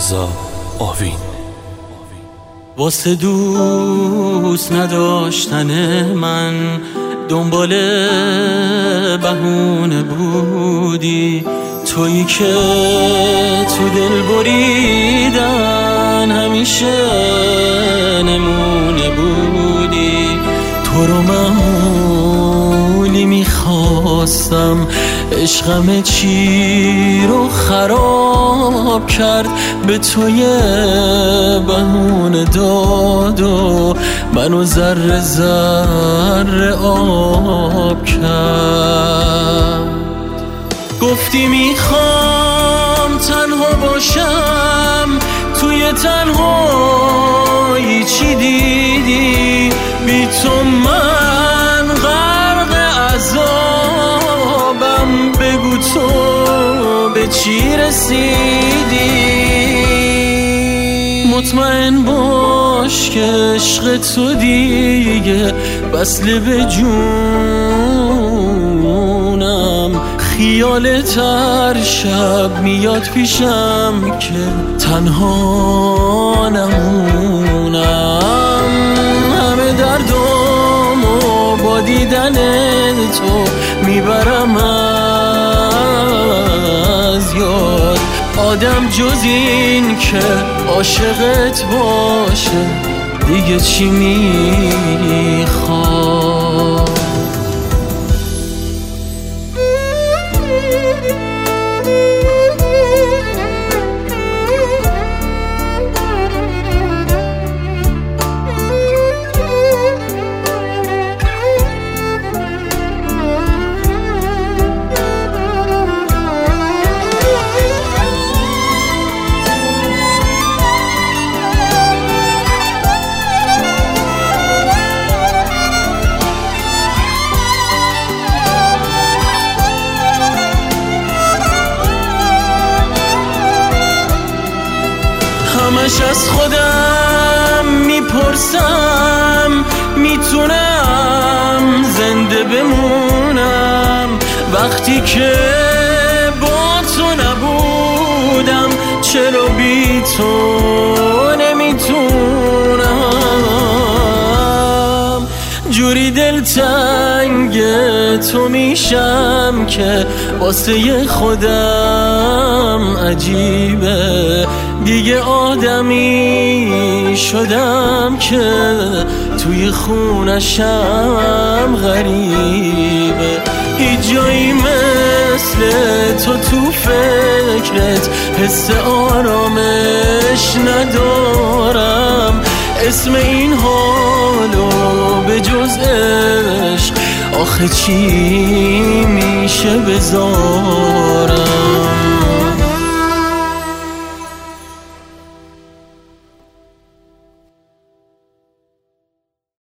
رضا آوین. واسه دوست نداشتن من دنبال بهونه بودی، تویی که تو دل بریدن همیشه نمونه بودی. تو رو معمولی میخواستم، عشقم چی رو خراب کرد، به توی بهونه داد و منو ذره ذره آب کرد. گفتی میخوام تنها باشم، توی تنهایی چی دیدی؟ بی تو من غرق عذابم، بگو تو به چی رسیدی؟ مطمئن باش که عشق تو دیگه وصله به جونم، خیالت هر شب میاد پیشم که تنها نمونم. همه دردامو با دیدن تو میبرم از یاد، آدم جز این که عاشقت باشه دیگه چی میخواد؟ همش از خودم میپرسم میتونم زنده بمونم وقتی که با تو نبودم، چرا بی تو نمیتونم؟ جوری دلتنگ تو میشم که واسه خودم عجیبه، دیگه آدمی شدم که توی خونشم غریبه. هیچ جایی مثل تو فکرت حس آرامش ندارم، اسم این حالو به جز عشق آخه چی میشه بذارم؟